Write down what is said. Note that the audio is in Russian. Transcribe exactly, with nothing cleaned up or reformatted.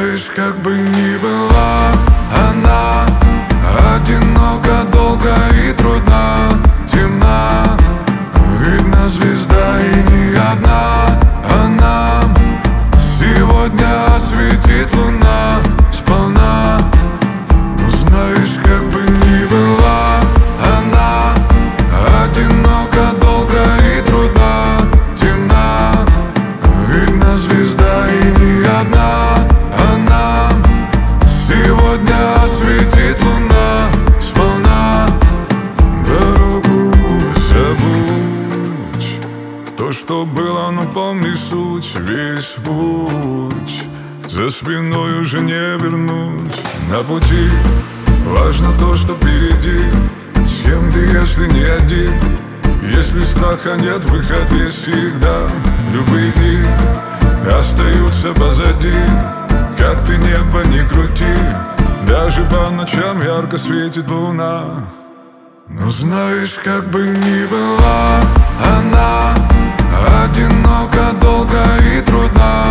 знаешь, как бы ни была она одинока, долго и трудна, темна. Видна звезда и не одна, а нам сегодня осветит луна сполна. Ну знаешь, как бы ни была она одинока, долго и трудна, темна. Видна звезда и не одна, а нам сегодня осветит луна сполна. Дорогу забудь, то, что было, но помни суть. Весь путь за спиной уже не вернуть. На пути важно то, что впереди. С кем ты, если не один? Если страха нет, выход есть всегда. Любые дни остаются позади. Как ты небо не крути, даже по ночам ярко светит луна. Но знаешь, как бы ни была она одинока, долго и трудна,